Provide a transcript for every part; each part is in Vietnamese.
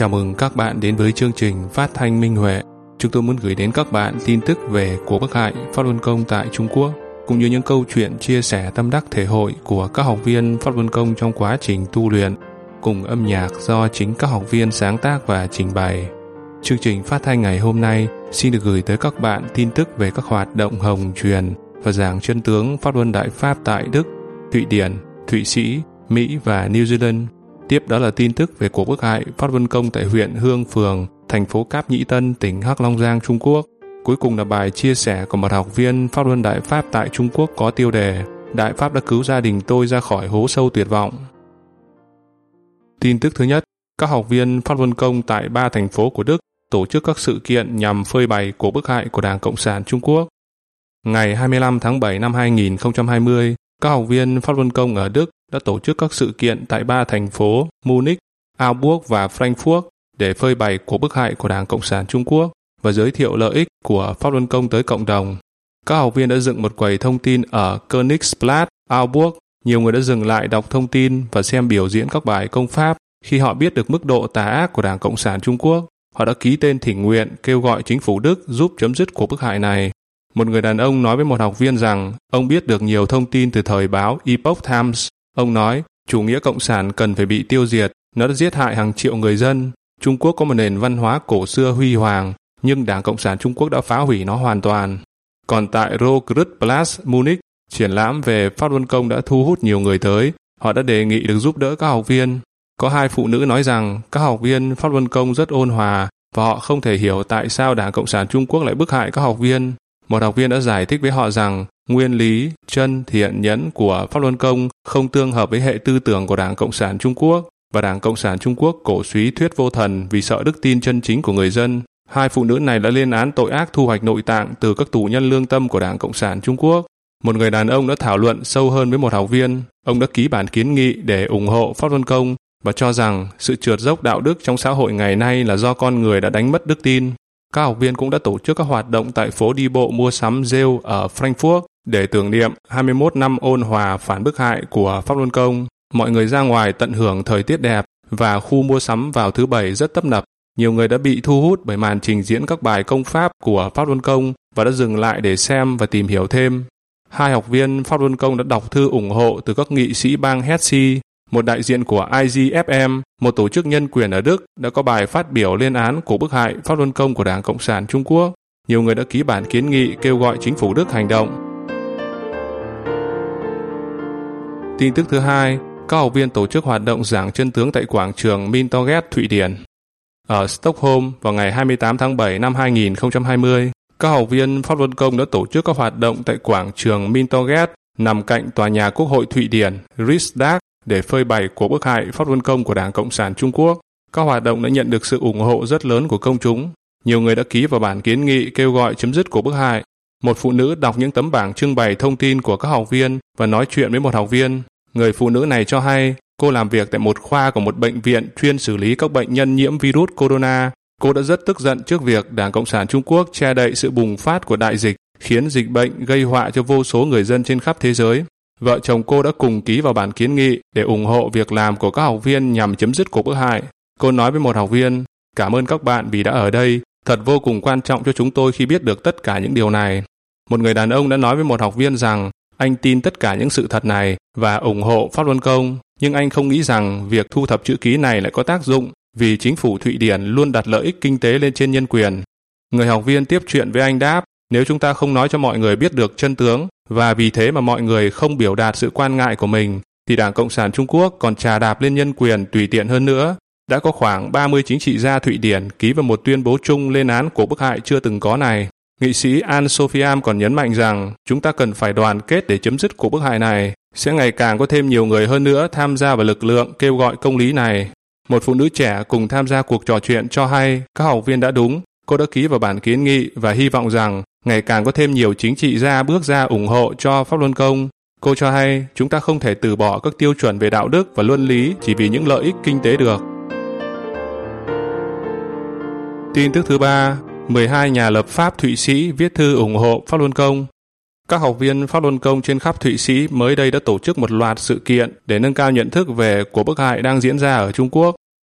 Chào mừng các bạn đến với chương trình Phát thanh Minh Huệ. Chúng tôi muốn gửi đến các bạn tin tức về cuộc bức hại Pháp Luân Công tại Trung Quốc, cũng như những câu chuyện chia sẻ tâm đắc thể hội của các học viên Pháp Luân Công trong quá trình tu luyện, cùng âm nhạc do chính các học viên sáng tác và trình bày. Chương trình phát thanh ngày hôm nay xin được gửi tới các bạn tin tức về các hoạt động hồng truyền và giảng chân tướng Pháp Luân Đại Pháp tại Đức, Thụy Điển, Thụy Sĩ, Mỹ và New Zealand. Tiếp đó là tin tức về cuộc bức hại Pháp Luân Công tại huyện Hương Phường, thành phố Cáp Nhĩ Tân, tỉnh Hắc Long Giang, Trung Quốc. Cuối cùng là bài chia sẻ của một học viên Pháp Luân Đại Pháp tại Trung Quốc có tiêu đề Đại Pháp đã cứu gia đình tôi ra khỏi hố sâu tuyệt vọng. Tin tức thứ nhất, các học viên Pháp Luân Công tại 3 thành phố của Đức tổ chức các sự kiện nhằm phơi bày cuộc bức hại của Đảng Cộng sản Trung Quốc. Ngày 25 tháng 7 năm 2020, các học viên Pháp Luân Công ở Đức đã tổ chức các sự kiện tại 3 thành phố Munich, Augsburg và Frankfurt để phơi bày cuộc bức hại của Đảng Cộng sản Trung Quốc và giới thiệu lợi ích của Pháp Luân Công tới cộng đồng. Các học viên đã dựng một quầy thông tin ở Königsplatz, Augsburg. Nhiều người đã dừng lại đọc thông tin và xem biểu diễn các bài công pháp. Khi họ biết được mức độ tà ác của Đảng Cộng sản Trung Quốc, họ đã ký tên thỉnh nguyện kêu gọi chính phủ Đức giúp chấm dứt cuộc bức hại này. Một người đàn ông nói với một học viên rằng ông biết được nhiều thông tin từ thời báo Epoch Times. Ông nói, chủ nghĩa cộng sản cần phải bị tiêu diệt, nó đã giết hại hàng triệu người dân. Trung Quốc có một nền văn hóa cổ xưa huy hoàng, nhưng Đảng Cộng sản Trung Quốc đã phá hủy nó hoàn toàn. Còn tại Rotkreuzplatz, Munich, triển lãm về Pháp Luân Công đã thu hút nhiều người tới. Họ đã đề nghị được giúp đỡ các học viên. Có 2 phụ nữ nói rằng các học viên Pháp Luân Công rất ôn hòa và họ không thể hiểu tại sao Đảng Cộng sản Trung Quốc lại bức hại các học viên. Một học viên đã giải thích với họ rằng nguyên lý, chân, thiện, nhẫn của Pháp Luân Công không tương hợp với hệ tư tưởng của Đảng Cộng sản Trung Quốc, và Đảng Cộng sản Trung Quốc cổ suý thuyết vô thần vì sợ đức tin chân chính của người dân. 2 phụ nữ này đã lên án tội ác thu hoạch nội tạng từ các tù nhân lương tâm của Đảng Cộng sản Trung Quốc. Một người đàn ông đã thảo luận sâu hơn với một học viên. Ông đã ký bản kiến nghị để ủng hộ Pháp Luân Công và cho rằng sự trượt dốc đạo đức trong xã hội ngày nay là do con người đã đánh mất đức tin. Các học viên cũng đã tổ chức các hoạt động tại phố đi bộ mua sắm Zeil ở Frankfurt để tưởng niệm 21 năm ôn hòa phản bức hại của Pháp Luân Công. Mọi người ra ngoài tận hưởng thời tiết đẹp và khu mua sắm vào thứ Bảy rất tấp nập. Nhiều người đã bị thu hút bởi màn trình diễn các bài công pháp của Pháp Luân Công và đã dừng lại để xem và tìm hiểu thêm. 2 học viên Pháp Luân Công đã đọc thư ủng hộ từ các nghị sĩ bang Hesse. Một đại diện của IGFM, một tổ chức nhân quyền ở Đức, đã có bài phát biểu lên án cuộc bức hại Pháp Luân Công của Đảng Cộng sản Trung Quốc. Nhiều người đã ký bản kiến nghị kêu gọi chính phủ Đức hành động. Tin tức thứ 2, các học viên tổ chức hoạt động giảng chân tướng tại quảng trường Myntorget, Thụy Điển. Ở Stockholm vào ngày 28 tháng 7 năm 2020, các học viên Pháp Luân Công đã tổ chức các hoạt động tại quảng trường Myntorget nằm cạnh tòa nhà Quốc hội Thụy Điển, Riksdag, để phơi bày cuộc bức hại Pháp Luân Công của Đảng Cộng sản Trung Quốc. Các hoạt động đã nhận được sự ủng hộ rất lớn của công chúng. Nhiều người đã ký vào bản kiến nghị kêu gọi chấm dứt cuộc bức hại. Một phụ nữ đọc những tấm bảng trưng bày thông tin của các học viên và nói chuyện với một học viên. Người phụ nữ này cho hay cô làm việc tại một khoa của một bệnh viện chuyên xử lý các bệnh nhân nhiễm virus corona. Cô đã rất tức giận trước việc Đảng Cộng sản Trung Quốc che đậy sự bùng phát của đại dịch, khiến dịch bệnh gây họa cho vô số người dân trên khắp thế giới. Vợ chồng cô đã cùng ký vào bản kiến nghị để ủng hộ việc làm của các học viên nhằm chấm dứt cuộc bức hại. Cô nói với một học viên, cảm ơn các bạn vì đã ở đây, thật vô cùng quan trọng cho chúng tôi khi biết được tất cả những điều này. Một người đàn ông đã nói với một học viên rằng anh tin tất cả những sự thật này và ủng hộ Pháp Luân Công, nhưng anh không nghĩ rằng việc thu thập chữ ký này lại có tác dụng vì chính phủ Thụy Điển luôn đặt lợi ích kinh tế lên trên nhân quyền. Người học viên tiếp chuyện với anh đáp, nếu chúng ta không nói cho mọi người biết được chân tướng và vì thế mà mọi người không biểu đạt sự quan ngại của mình, thì Đảng Cộng sản Trung Quốc còn chà đạp lên nhân quyền tùy tiện hơn nữa. Đã có khoảng 30 chính trị gia Thụy Điển ký vào một tuyên bố chung lên án cuộc bức hại chưa từng có này. Nghị sĩ An Sophiam còn nhấn mạnh rằng chúng ta cần phải đoàn kết để chấm dứt cuộc bức hại này. Sẽ ngày càng có thêm nhiều người hơn nữa tham gia vào lực lượng kêu gọi công lý này. Một phụ nữ trẻ cùng tham gia cuộc trò chuyện cho hay các học viên đã đúng. Cô đã ký vào bản kiến nghị và hy vọng rằng ngày càng có thêm nhiều chính trị gia bước ra ủng hộ cho Pháp Luân Công. Cô cho hay chúng ta không thể từ bỏ các tiêu chuẩn về đạo đức và luân lý chỉ vì những lợi ích kinh tế được. Tin tức thứ 3, 12 nhà lập pháp Thụy Sĩ viết thư ủng hộ Pháp Luân Công. Các học viên Pháp Luân Công trên khắp Thụy Sĩ mới đây đã tổ chức một loạt sự kiện để nâng cao nhận thức về cuộc bức hại đang diễn ra ở Trung Quốc.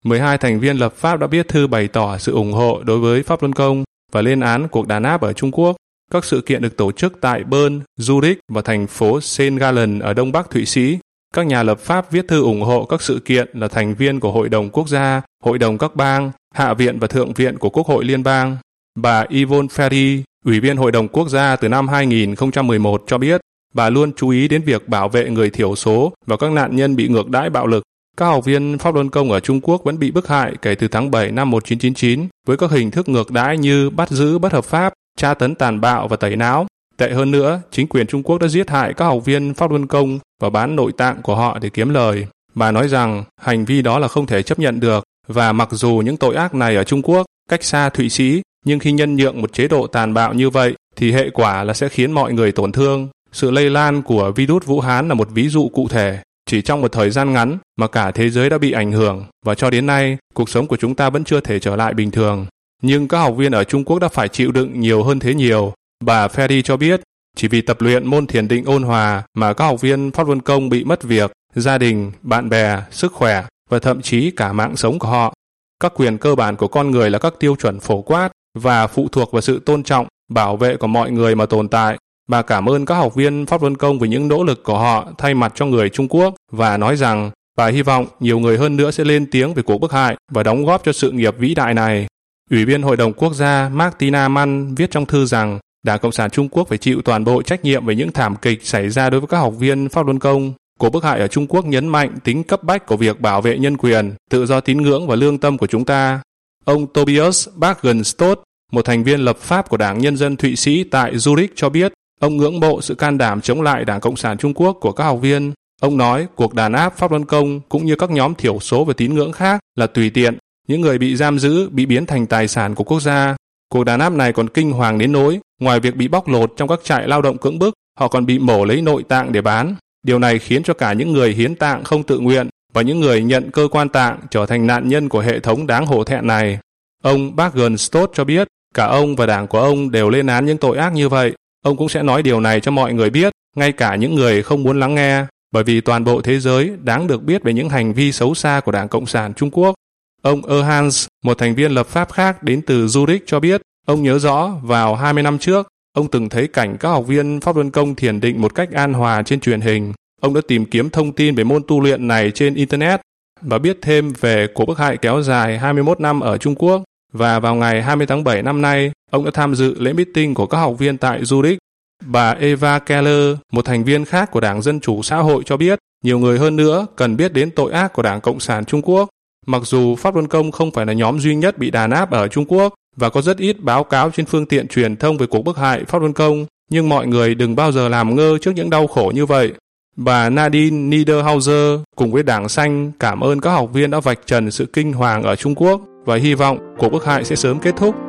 12 thành viên lập pháp đã viết thư bày tỏ sự ủng hộ đối với Pháp Luân Công và lên án cuộc đàn áp ở Trung Quốc. Các sự kiện được tổ chức tại Bern, Zurich và thành phố St. Gallen ở Đông Bắc Thụy Sĩ. Các nhà lập pháp viết thư ủng hộ các sự kiện là thành viên của Hội đồng Quốc gia, Hội đồng các bang, Hạ viện và Thượng viện của Quốc hội Liên bang. Bà Yvonne Ferry, Ủy viên Hội đồng Quốc gia từ năm 2011 cho biết, bà luôn chú ý đến việc bảo vệ người thiểu số và các nạn nhân bị ngược đãi bạo lực. Các học viên Pháp Luân Công ở Trung Quốc vẫn bị bức hại kể từ tháng 7 năm 1999 với các hình thức ngược đãi như bắt giữ bất hợp pháp, tra tấn tàn bạo và tẩy não. Tệ hơn nữa, chính quyền Trung Quốc đã giết hại các học viên Pháp Luân Công và bán nội tạng của họ để kiếm lời. Bà nói rằng hành vi đó là không thể chấp nhận được và mặc dù những tội ác này ở Trung Quốc cách xa Thụy Sĩ, nhưng khi nhân nhượng một chế độ tàn bạo như vậy thì hệ quả là sẽ khiến mọi người tổn thương. Sự lây lan của virus Vũ Hán là một ví dụ cụ thể. Chỉ trong một thời gian ngắn mà cả thế giới đã bị ảnh hưởng và cho đến nay, cuộc sống của chúng ta vẫn chưa thể trở lại bình thường. Nhưng các học viên ở Trung Quốc đã phải chịu đựng nhiều hơn thế nhiều. Bà Ferry cho biết, chỉ vì tập luyện môn thiền định ôn hòa mà các học viên Pháp Luân Công bị mất việc, gia đình, bạn bè, sức khỏe và thậm chí cả mạng sống của họ. Các quyền cơ bản của con người là các tiêu chuẩn phổ quát và phụ thuộc vào sự tôn trọng, bảo vệ của mọi người mà tồn tại. Bà cảm ơn các học viên Pháp Luân Công vì những nỗ lực của họ thay mặt cho người Trung Quốc và nói rằng bà hy vọng nhiều người hơn nữa sẽ lên tiếng về cuộc bức hại và đóng góp cho sự nghiệp vĩ đại này. Ủy viên Hội đồng Quốc gia Martina Mann viết trong thư rằng Đảng Cộng sản Trung Quốc phải chịu toàn bộ trách nhiệm về những thảm kịch xảy ra đối với các học viên Pháp Luân Công. Cuộc bức hại ở Trung Quốc nhấn mạnh tính cấp bách của việc bảo vệ nhân quyền, tự do tín ngưỡng và lương tâm của chúng ta. Ông Tobias Bagenstott, một thành viên lập pháp của Đảng Nhân dân Thụy Sĩ tại Zurich cho biết, ông ngưỡng mộ sự can đảm chống lại Đảng Cộng sản Trung Quốc của các học viên. Ông nói cuộc đàn áp Pháp Luân Công cũng như các nhóm thiểu số và tín ngưỡng khác là tùy tiện. Những người bị giam giữ bị biến thành tài sản của quốc gia. Cuộc đàn áp này còn kinh hoàng đến nỗi, ngoài việc bị bóc lột trong các trại lao động cưỡng bức, họ còn bị mổ lấy nội tạng để bán. Điều này khiến cho cả những người hiến tạng không tự nguyện và những người nhận cơ quan tạng trở thành nạn nhân của hệ thống đáng hổ thẹn này. Ông Bagenstott cho biết, cả ông và đảng của ông đều lên án những tội ác như vậy. Ông cũng sẽ nói điều này cho mọi người biết, ngay cả những người không muốn lắng nghe, bởi vì toàn bộ thế giới đáng được biết về những hành vi xấu xa của Đảng Cộng sản Trung Quốc. Ông Hans, một thành viên lập pháp khác đến từ Zurich cho biết, ông nhớ rõ vào 20 năm trước, ông từng thấy cảnh các học viên Pháp Luân Công thiền định một cách an hòa trên truyền hình. Ông đã tìm kiếm thông tin về môn tu luyện này trên Internet và biết thêm về cuộc bức hại kéo dài 21 năm ở Trung Quốc. Và vào ngày 20 tháng 7 năm nay, ông đã tham dự lễ meeting của các học viên tại Zurich. Bà Eva Keller, một thành viên khác của Đảng Dân Chủ Xã hội cho biết, nhiều người hơn nữa cần biết đến tội ác của Đảng Cộng sản Trung Quốc. Mặc dù Pháp Luân Công không phải là nhóm duy nhất bị đàn áp ở Trung Quốc và có rất ít báo cáo trên phương tiện truyền thông về cuộc bức hại Pháp Luân Công, nhưng mọi người đừng bao giờ làm ngơ trước những đau khổ như vậy. Bà Nadine Niederhauser cùng với Đảng Xanh cảm ơn các học viên đã vạch trần sự kinh hoàng ở Trung Quốc và hy vọng cuộc bức hại sẽ sớm kết thúc.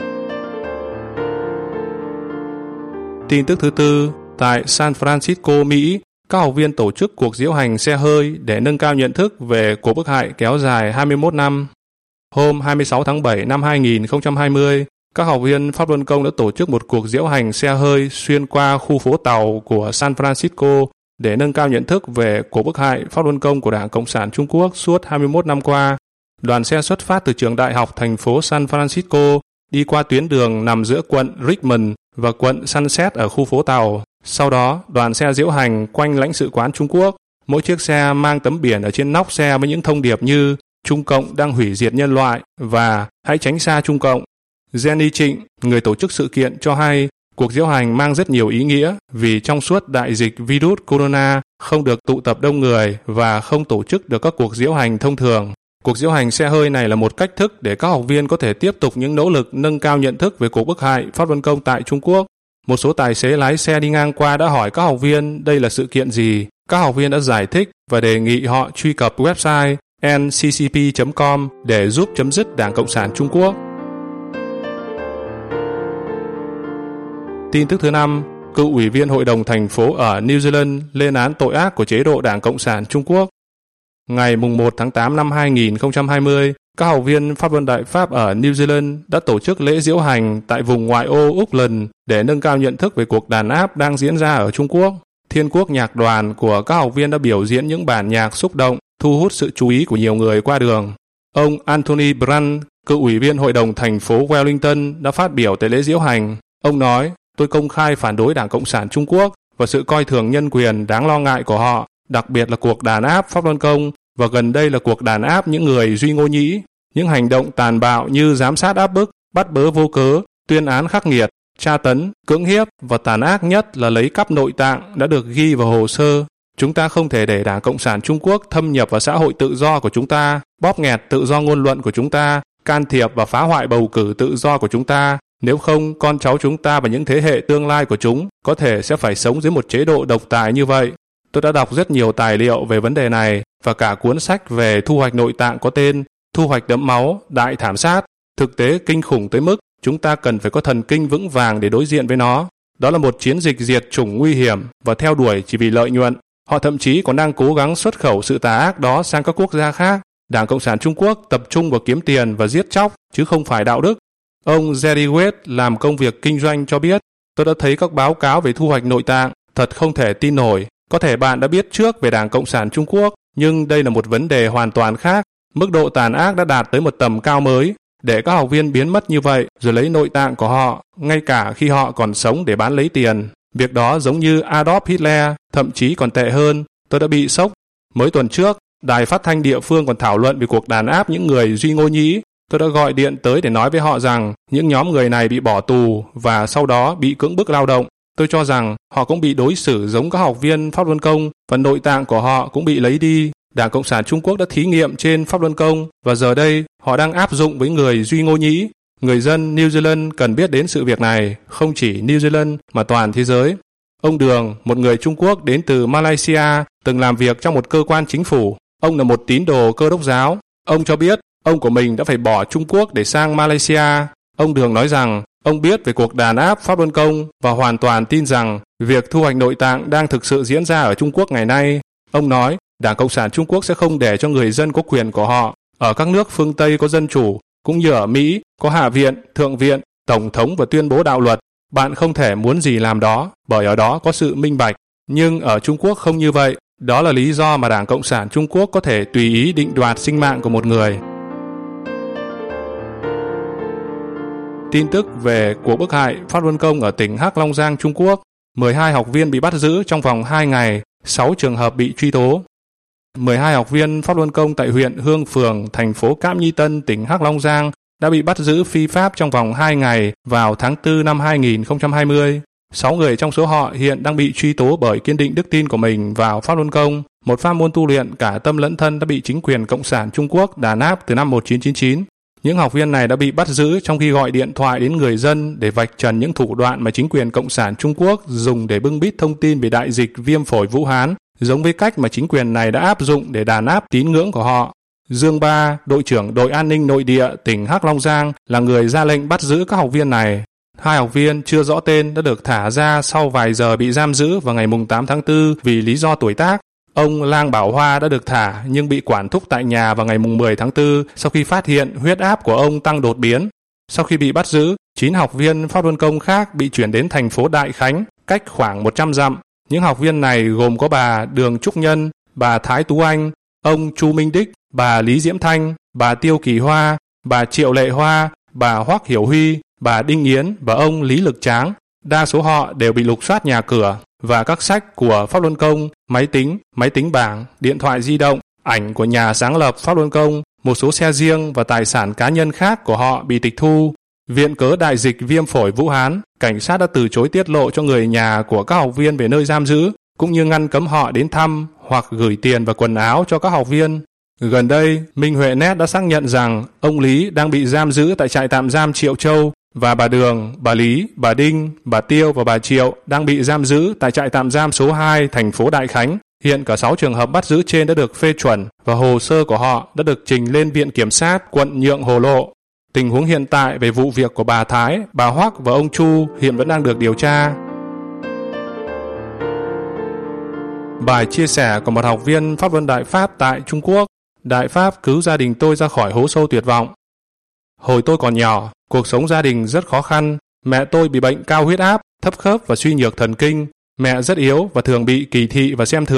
Tin tức thứ tư, tại San Francisco, Mỹ, các học viên tổ chức cuộc diễu hành xe hơi để nâng cao nhận thức về cuộc bức hại kéo dài 21 năm. Hôm 26 tháng 7 năm 2020, các học viên Pháp Luân Công đã tổ chức một cuộc diễu hành xe hơi xuyên qua khu phố tàu của San Francisco để nâng cao nhận thức về cuộc bức hại Pháp Luân Công của Đảng Cộng sản Trung Quốc suốt 21 năm qua. Đoàn xe xuất phát từ trường đại học thành phố San Francisco, đi qua tuyến đường nằm giữa quận Richmond và quận Sunset ở khu phố tàu. Sau đó, đoàn xe diễu hành quanh lãnh sự quán Trung Quốc. Mỗi chiếc xe mang tấm biển ở trên nóc xe với những thông điệp như Trung Cộng đang hủy diệt nhân loại và hãy tránh xa Trung Cộng. Jenny Trịnh, người tổ chức sự kiện cho hay, cuộc diễu hành mang rất nhiều ý nghĩa vì trong suốt đại dịch virus corona không được tụ tập đông người và không tổ chức được các cuộc diễu hành thông thường. Cuộc diễu hành xe hơi này là một cách thức để các học viên có thể tiếp tục những nỗ lực nâng cao nhận thức về cuộc bức hại Pháp Luân Công tại Trung Quốc. Một số tài xế lái xe đi ngang qua đã hỏi các học viên đây là sự kiện gì. Các học viên đã giải thích và đề nghị họ truy cập website nccp.com để giúp chấm dứt Đảng Cộng sản Trung Quốc. Tin tức thứ 5, cựu ủy viên hội đồng thành phố ở New Zealand lên án tội ác của chế độ Đảng Cộng sản Trung Quốc. Ngày 1 tháng 8 năm 2020, các học viên Pháp Luân Đại Pháp ở New Zealand đã tổ chức lễ diễu hành tại vùng ngoại ô Auckland để nâng cao nhận thức về cuộc đàn áp đang diễn ra ở Trung Quốc. Thiên quốc nhạc đoàn của các học viên đã biểu diễn những bản nhạc xúc động, thu hút sự chú ý của nhiều người qua đường. Ông Anthony Brand, cựu ủy viên hội đồng thành phố Wellington đã phát biểu tại lễ diễu hành. Ông nói, tôi công khai phản đối Đảng Cộng sản Trung Quốc và sự coi thường nhân quyền đáng lo ngại của họ, đặc biệt là cuộc đàn áp Pháp Luân Công và gần đây là cuộc đàn áp những người Duy Ngô Nhĩ. Những hành động tàn bạo như giám sát áp bức, bắt bớ vô cớ, tuyên án khắc nghiệt, tra tấn, cưỡng hiếp và tàn ác nhất là lấy cắp nội tạng đã được ghi vào hồ sơ. Chúng ta không thể để Đảng Cộng sản Trung Quốc thâm nhập vào xã hội tự do của chúng ta, bóp nghẹt tự do ngôn luận của chúng ta, can thiệp và phá hoại bầu cử tự do của chúng ta. Nếu không, con cháu chúng ta và những thế hệ tương lai của chúng có thể sẽ phải sống dưới một chế độ độc tài như vậy. Tôi đã đọc rất nhiều tài liệu về vấn đề này và cả cuốn sách về thu hoạch nội tạng có tên Thu hoạch đẫm máu, đại thảm sát. Thực tế kinh khủng tới mức chúng ta cần phải có thần kinh vững vàng để đối diện với nó. Đó là một chiến dịch diệt chủng nguy hiểm và theo đuổi chỉ vì lợi nhuận. Họ thậm chí còn đang cố gắng xuất khẩu sự tà ác đó sang các quốc gia khác. Đảng Cộng sản Trung Quốc tập trung vào kiếm tiền và giết chóc chứ không phải đạo đức. Ông Jerry Wade làm công việc kinh doanh cho biết, tôi đã thấy các báo cáo về thu hoạch nội tạng, thật không thể tin nổi. Có thể bạn đã biết trước về Đảng Cộng sản Trung Quốc, nhưng đây là một vấn đề hoàn toàn khác. Mức độ tàn ác đã đạt tới một tầm cao mới. Để các học viên biến mất như vậy rồi lấy nội tạng của họ, ngay cả khi họ còn sống để bán lấy tiền. Việc đó giống như Adolf Hitler, thậm chí còn tệ hơn. Tôi đã bị sốc. Mới tuần trước, đài phát thanh địa phương còn thảo luận về cuộc đàn áp những người Duy Ngô Nhĩ. Tôi đã gọi điện tới để nói với họ rằng những nhóm người này bị bỏ tù và sau đó bị cưỡng bức lao động. Tôi cho rằng họ cũng bị đối xử giống các học viên Pháp Luân Công và nội tạng của họ cũng bị lấy đi. Đảng Cộng sản Trung Quốc đã thí nghiệm trên Pháp Luân Công và giờ đây họ đang áp dụng với người Duy Ngô Nhĩ. Người dân New Zealand cần biết đến sự việc này, không chỉ New Zealand mà toàn thế giới. Ông Đường, một người Trung Quốc đến từ Malaysia, từng làm việc trong một cơ quan chính phủ. Ông là một tín đồ Cơ đốc giáo. Ông cho biết ông của mình đã phải bỏ Trung Quốc để sang Malaysia. Ông Đường nói rằng ông biết về cuộc đàn áp Pháp Luân Công và hoàn toàn tin rằng việc thu hoạch nội tạng đang thực sự diễn ra ở Trung Quốc ngày nay. Ông nói Đảng Cộng sản Trung Quốc sẽ không để cho người dân có quyền của họ. Ở các nước phương Tây có dân chủ, cũng như ở Mỹ có Hạ viện, Thượng viện, Tổng thống và tuyên bố đạo luật. Bạn không thể muốn gì làm đó, bởi ở đó có sự minh bạch. Nhưng ở Trung Quốc không như vậy. Đó là lý do mà Đảng Cộng sản Trung Quốc có thể tùy ý định đoạt sinh mạng của một người. Tin tức về cuộc bức hại Pháp Luân Công ở tỉnh Hắc Long Giang, Trung Quốc. 12 học viên bị bắt giữ trong vòng 2 ngày, 6 trường hợp bị truy tố. 12 học viên Pháp Luân Công tại huyện Hương Phường, thành phố Cam Nhi Tân, tỉnh Hắc Long Giang đã bị bắt giữ phi pháp trong vòng 2 ngày vào tháng 4 năm 2020. 6 người trong số họ hiện đang bị truy tố bởi kiên định đức tin của mình vào Pháp Luân Công, một pháp môn tu luyện cả tâm lẫn thân đã bị chính quyền Cộng sản Trung Quốc đàn áp từ năm 1999. Những học viên này đã bị bắt giữ trong khi gọi điện thoại đến người dân để vạch trần những thủ đoạn mà chính quyền Cộng sản Trung Quốc dùng để bưng bít thông tin về đại dịch viêm phổi Vũ Hán, giống với cách mà chính quyền này đã áp dụng để đàn áp tín ngưỡng của họ. Dương Ba, đội trưởng đội an ninh nội địa tỉnh Hắc Long Giang, là người ra lệnh bắt giữ các học viên này. 2 học viên chưa rõ tên đã được thả ra sau vài giờ bị giam giữ vào ngày 8 tháng 4 vì lý do tuổi tác. Ông Lang Bảo Hoa đã được thả nhưng bị quản thúc tại nhà vào ngày 10 tháng 4 sau khi phát hiện huyết áp của ông tăng đột biến. Sau khi bị bắt giữ, 9 học viên Pháp Luân Công khác bị chuyển đến thành phố Đại Khánh, cách khoảng 100 dặm. Những học viên này gồm có bà Đường Trúc Nhân, bà Thái Tú Anh, ông Chu Minh Đích, bà Lý Diễm Thanh, bà Tiêu Kỳ Hoa, bà Triệu Lệ Hoa, bà Hoắc Hiểu Huy, bà Đinh Yến và ông Lý Lực Tráng. Đa số họ đều bị lục soát nhà cửa và các sách của Pháp Luân Công, máy tính bảng, điện thoại di động, ảnh của nhà sáng lập Pháp Luân Công, một số xe riêng và tài sản cá nhân khác của họ bị tịch thu. Viện cớ đại dịch viêm phổi Vũ Hán, cảnh sát đã từ chối tiết lộ cho người nhà của các học viên về nơi giam giữ, cũng như ngăn cấm họ đến thăm hoặc gửi tiền và quần áo cho các học viên. Gần đây, Minh Huệ Net đã xác nhận rằng ông Lý đang bị giam giữ tại trại tạm giam Triệu Châu và bà Đường, bà Lý, bà Đinh, bà Tiêu và bà Triệu đang bị giam giữ tại trại tạm giam số 2 thành phố Đại Khánh. Hiện cả 6 trường hợp bắt giữ trên đã được phê chuẩn và hồ sơ của họ đã được trình lên Viện Kiểm sát quận Nhượng Hồ Lộ. Tình huống hiện tại về vụ việc của bà Thái, bà Hoắc và ông Chu hiện vẫn đang được điều tra. Bài chia sẻ của một học viên Pháp Luân Đại Pháp tại Trung Quốc. Đại Pháp cứu gia đình tôi ra khỏi hố sâu tuyệt vọng. Hồi tôi còn nhỏ, cuộc sống gia đình rất khó khăn. Mẹ tôi bị bệnh cao huyết áp, thấp khớp và suy nhược thần kinh. Mẹ rất yếu và thường bị kỳ thị và xem thường.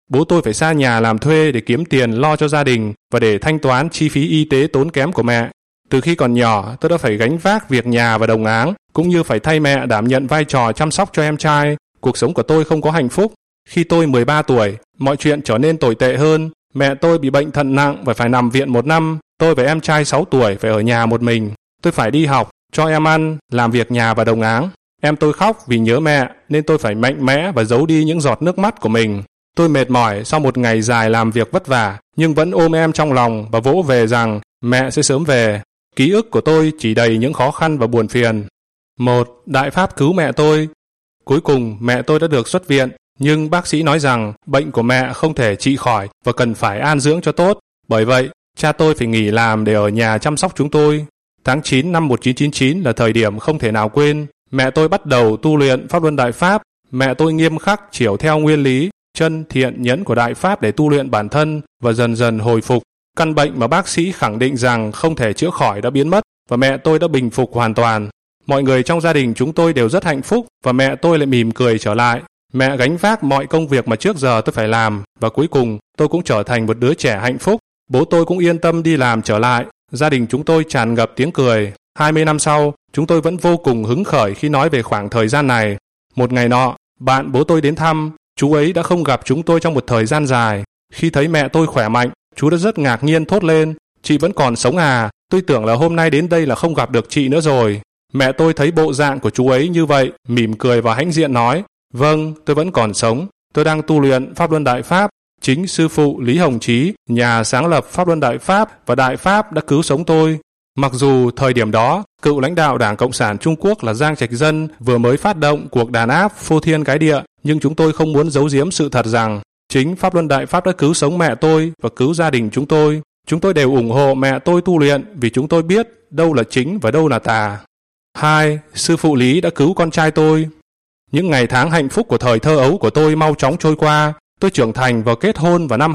Bố tôi phải xa nhà làm thuê để kiếm tiền lo cho gia đình và để thanh toán chi phí y tế tốn kém của mẹ. Từ khi còn nhỏ, tôi đã phải gánh vác việc nhà và đồng áng, cũng như phải thay mẹ đảm nhận vai trò chăm sóc cho em trai. Cuộc sống của tôi không có hạnh phúc. Khi tôi 13 tuổi, mọi chuyện trở nên tồi tệ hơn. Mẹ tôi bị bệnh thận nặng và phải nằm viện 1 năm. Tôi và em trai 6 tuổi phải ở nhà một mình. Tôi phải đi học, cho em ăn, làm việc nhà và đồng áng. Em tôi khóc vì nhớ mẹ, nên tôi phải mạnh mẽ và giấu đi những giọt nước mắt của mình. Tôi mệt mỏi sau một ngày dài làm việc vất vả, nhưng vẫn ôm em trong lòng và vỗ về rằng mẹ sẽ sớm về. Ký ức của tôi chỉ đầy những khó khăn và buồn phiền. 1. Đại pháp cứu mẹ tôi. Cuối cùng mẹ tôi đã được xuất viện, nhưng bác sĩ nói rằng bệnh của mẹ không thể trị khỏi và cần phải an dưỡng cho tốt. Bởi vậy, cha tôi phải nghỉ làm để ở nhà chăm sóc chúng tôi. Tháng 9 năm 1999 là thời điểm không thể nào quên. Mẹ tôi bắt đầu tu luyện Pháp Luân Đại Pháp. Mẹ tôi nghiêm khắc chiểu theo nguyên lý chân thiện nhẫn của Đại Pháp để tu luyện bản thân và dần dần hồi phục. Căn bệnh mà bác sĩ khẳng định rằng không thể chữa khỏi đã biến mất và mẹ tôi đã bình phục hoàn toàn. Mọi người trong gia đình chúng tôi đều rất hạnh phúc và mẹ tôi lại mỉm cười trở lại. Mẹ gánh vác mọi công việc mà trước giờ tôi phải làm và cuối cùng tôi cũng trở thành một đứa trẻ hạnh phúc. Bố tôi cũng yên tâm đi làm trở lại. Gia đình chúng tôi tràn ngập tiếng cười. 20 năm sau, chúng tôi vẫn vô cùng hứng khởi khi nói về khoảng thời gian này. Một ngày nọ, bạn bố tôi đến thăm. Chú ấy đã không gặp chúng tôi trong một thời gian dài. Khi thấy mẹ tôi khỏe mạnh, chú đã rất ngạc nhiên thốt lên: "Chị vẫn còn sống à? Tôi tưởng là hôm nay đến đây là không gặp được chị nữa rồi." Mẹ tôi thấy bộ dạng của chú ấy như vậy, mỉm cười và hãnh diện nói: "Vâng, tôi vẫn còn sống. Tôi đang tu luyện Pháp Luân Đại Pháp. Chính sư phụ Lý Hồng Chí, nhà sáng lập Pháp Luân Đại Pháp và Đại Pháp đã cứu sống tôi." Mặc dù thời điểm đó, cựu lãnh đạo Đảng Cộng sản Trung Quốc là Giang Trạch Dân vừa mới phát động cuộc đàn áp phô thiên cái địa, nhưng chúng tôi không muốn giấu giếm sự thật rằng chính Pháp Luân Đại Pháp đã cứu sống mẹ tôi và cứu gia đình chúng tôi. Chúng tôi đều ủng hộ mẹ tôi tu luyện vì chúng tôi biết đâu là chính và đâu là tà. 2. Sư phụ Lý đã cứu con trai tôi. Những ngày tháng hạnh phúc của thời thơ ấu của tôi mau chóng trôi qua. Tôi trưởng thành và kết hôn vào năm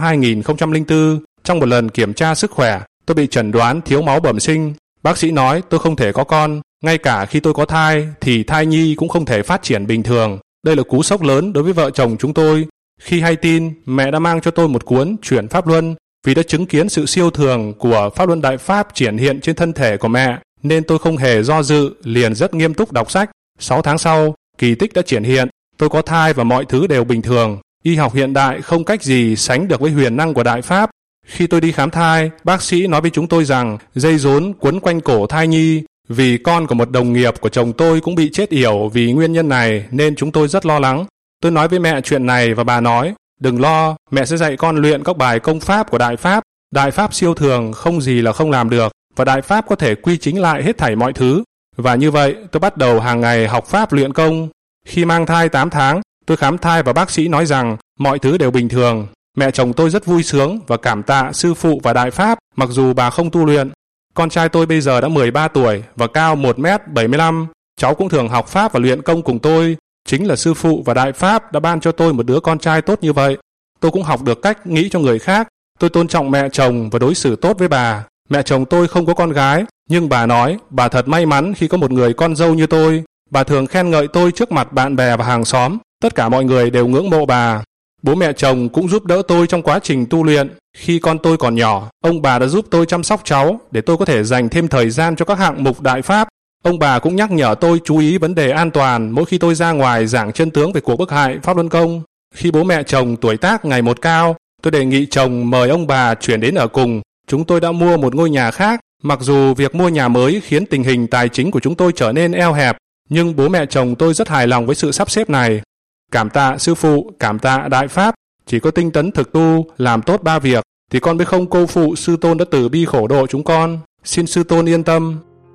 2004. Trong một lần kiểm tra sức khỏe, tôi bị chẩn đoán thiếu máu bẩm sinh. Bác sĩ nói tôi không thể có con. Ngay cả khi tôi có thai thì thai nhi cũng không thể phát triển bình thường. Đây là cú sốc lớn đối với vợ chồng chúng tôi. Khi hay tin, mẹ đã mang cho tôi một cuốn Chuyển Pháp Luân. Vì đã chứng kiến sự siêu thường của Pháp Luân Đại Pháp triển hiện trên thân thể của mẹ, nên tôi không hề do dự, liền rất nghiêm túc đọc sách. 6 tháng sau, kỳ tích đã triển hiện. Tôi có thai và mọi thứ đều bình thường. Y học hiện đại không cách gì sánh được với huyền năng của Đại Pháp. Khi tôi đi khám thai, bác sĩ nói với chúng tôi rằng dây rốn quấn quanh cổ thai nhi. Vì con của một đồng nghiệp của chồng tôi cũng bị chết yểu vì nguyên nhân này nên chúng tôi rất lo lắng. Tôi nói với mẹ chuyện này và bà nói: "Đừng lo, mẹ sẽ dạy con luyện các bài công pháp của Đại Pháp. Đại Pháp siêu thường, không gì là không làm được, và Đại Pháp có thể quy chính lại hết thảy mọi thứ." Và như vậy, tôi bắt đầu hàng ngày học Pháp luyện công. Khi mang thai 8 tháng, tôi khám thai và bác sĩ nói rằng mọi thứ đều bình thường. Mẹ chồng tôi rất vui sướng và cảm tạ sư phụ và Đại Pháp, mặc dù bà không tu luyện. Con trai tôi bây giờ đã 13 tuổi và cao 1m75. Cháu cũng thường học Pháp và luyện công cùng tôi. Chính là sư phụ và Đại Pháp đã ban cho tôi một đứa con trai tốt như vậy. Tôi cũng học được cách nghĩ cho người khác. Tôi tôn trọng mẹ chồng và đối xử tốt với bà. Mẹ chồng tôi không có con gái, nhưng bà nói bà thật may mắn khi có một người con dâu như tôi. Bà thường khen ngợi tôi trước mặt bạn bè và hàng xóm. Tất cả mọi người đều ngưỡng mộ bà. Bố mẹ chồng cũng giúp đỡ tôi trong quá trình tu luyện. Khi con tôi còn nhỏ, ông bà đã giúp tôi chăm sóc cháu để tôi có thể dành thêm thời gian cho các hạng mục Đại Pháp. Ông bà cũng nhắc nhở tôi chú ý vấn đề an toàn mỗi khi tôi ra ngoài giảng chân tướng về cuộc bức hại Pháp Luân Công. Khi bố mẹ chồng tuổi tác ngày một cao, tôi đề nghị chồng mời ông bà chuyển đến ở cùng. Chúng tôi đã mua một ngôi nhà khác. Mặc dù việc mua nhà mới khiến tình hình tài chính của chúng tôi trở nên eo hẹp, nhưng bố mẹ chồng tôi rất hài lòng với sự sắp xếp này. Cảm tạ sư phụ, cảm tạ Đại Pháp. Chỉ có tinh tấn thực tu, làm tốt 3 việc thì con mới không cô phụ sư tôn đã từ bi khổ độ chúng con. Xin sư tôn yên tâm.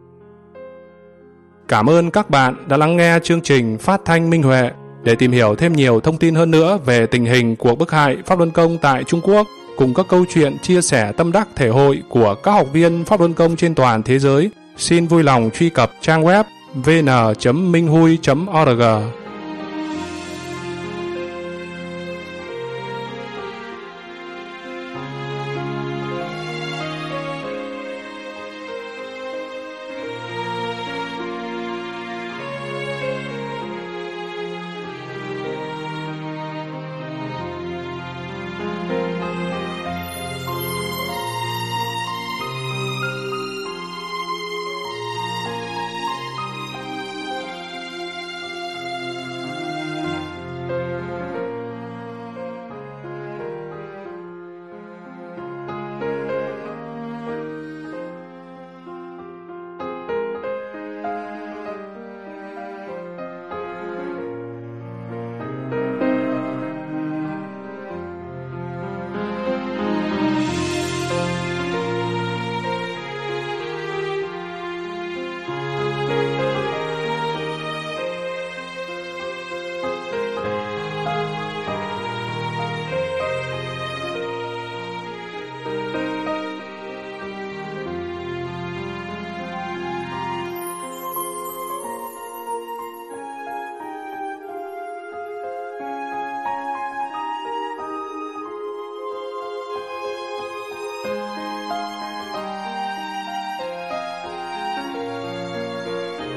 Cảm ơn các bạn đã lắng nghe chương trình Phát thanh Minh Huệ. Để tìm hiểu thêm nhiều thông tin hơn nữa về tình hình cuộc bức hại Pháp Luân Công tại Trung Quốc, cùng các câu chuyện chia sẻ tâm đắc thể hội của các học viên Pháp Luân Công trên toàn thế giới, xin vui lòng truy cập trang web vn.minhui.org.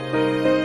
bạn.